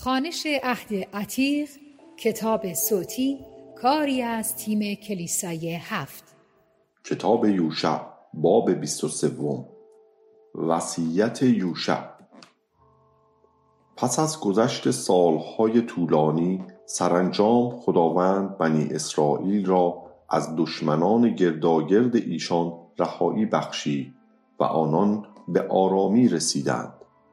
خوانش عهد عتیق، کتاب صوتی، کاری از تیم کلیسای 7. کتاب یوشع، باب 23. وصیت یوشع. پس از گذشت سالهای طولانی سرانجام خداوند بنی اسرائیل را از دشمنان گرداگرد ایشان رهایی بخشید و آنان به آرامی رسیدند.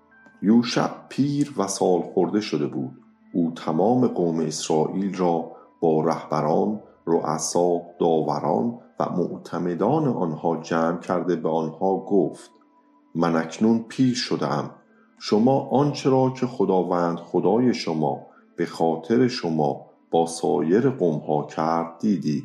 یوشع پیر و سال خورده شده بود. او تمام قوم اسرائیل را با رهبران، رؤسا، داوران و معتمدان آنها جمع کرده به آنها گفت: من اکنون پیر شده‌ام. شما آنچه را که خداوند خدای شما به خاطر شما با سایر قوم‌ها کرد دیدید.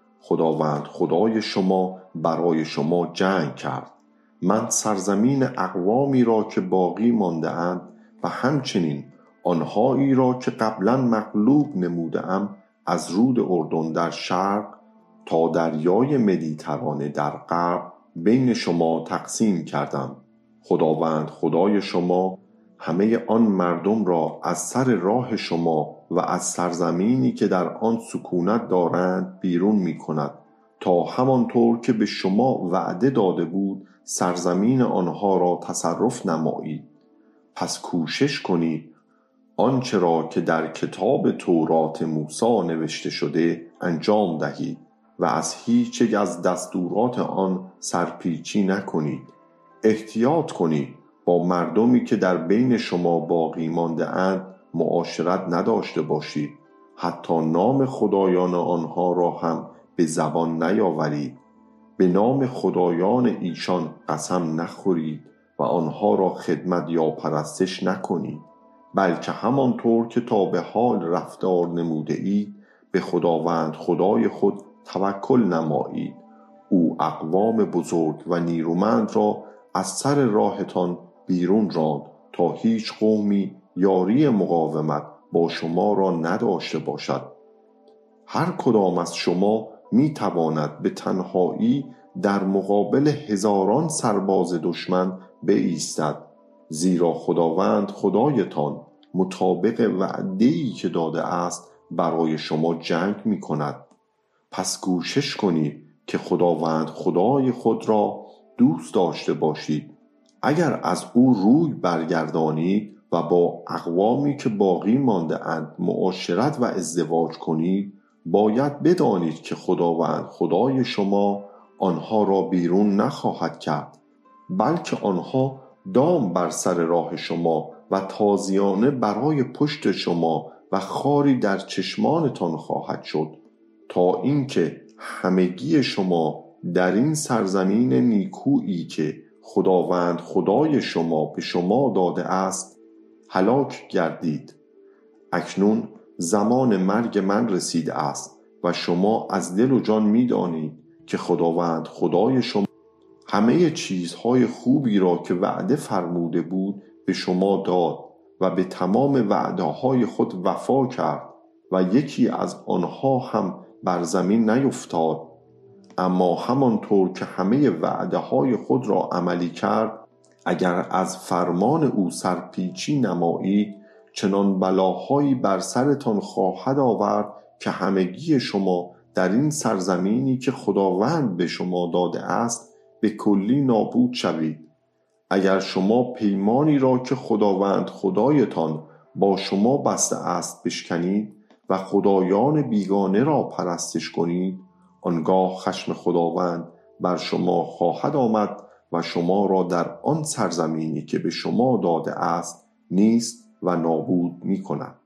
خداوند خدای شما برای شما جنگ کرد. من سرزمین اقوامی را که باقی مانده اند و همچنین آنهایی را که قبلا مغلوب نموده‌ام از رود اردن در شرق تا دریای مدیترانه در غرب بین شما تقسیم کردم. خداوند خدای شما همه آن مردم را از سر راه شما و از سرزمینی که در آن سکونت دارند بیرون می کند تا همانطور که به شما وعده داده بود سرزمین آنها را تصرف نمایید. پس کوشش کنید آنچه را که در کتاب تورات موسی نوشته شده انجام دهید و از هیچ یک از دستورات آن سرپیچی نکنید. احتیاط کنید با مردمی که در بین شما باقی مانده اند معاشرت نداشته باشید. حتی نام خدایان آنها را هم به زبان نیاورید. به نام خدایان ایشان قسم نخورید و آنها را خدمت یا پرستش نکنید، بلکه همانطور که تا به حال رفتار نموده اید به خداوند خدای خود توکل نمایید. او اقوام بزرگ و نیرومند را از سر راهتان بیرون راند تا هیچ قومی یاری مقاومت با شما را نداشته باشد. هر کدام از شما می تواند به تنهایی در مقابل هزاران سرباز دشمن بایستد، زیرا خداوند خدایتان مطابق وعده‌ای که داده است برای شما جنگ می کند. پس کوشش کنید که خداوند خدای خود را دوست داشته باشید. اگر از او روی برگردانید و با اقوامی که باقی مانده اند معاشرت و ازدواج کنید، باید بدانید که خداوند خدای شما آنها را بیرون نخواهد کرد، بلکه آنها دام بر سر راه شما و تازیانه برای پشت شما و خاری در چشمانتان خواهد شد، تا اینکه همگی شما در این سرزمین نیکویی که خداوند خدای شما به شما داده است هلاک گردید. اکنون زمان مرگ من رسیده است و شما از دل و جان می دانید که خداوند خدای شما همه چیزهای خوبی را که وعده فرموده بود به شما داد و به تمام وعده‌های خود وفا کرد و یکی از آنها هم بر زمین نیفتاد. اما همانطور که همه وعده‌های خود را عملی کرد، اگر از فرمان او سرپیچی نمایید چنان بلاهایی بر سرتان خواهد آورد که همگی شما در این سرزمینی که خداوند به شما داده است به کلی نابود شوید. اگر شما پیمانی را که خداوند خدایتان با شما بسته است بشکنید و خدایان بیگانه را پرستش کنید، آنگاه خشم خداوند بر شما خواهد آمد و شما را در آن سرزمینی که به شما داده است نیست و نابود می کند.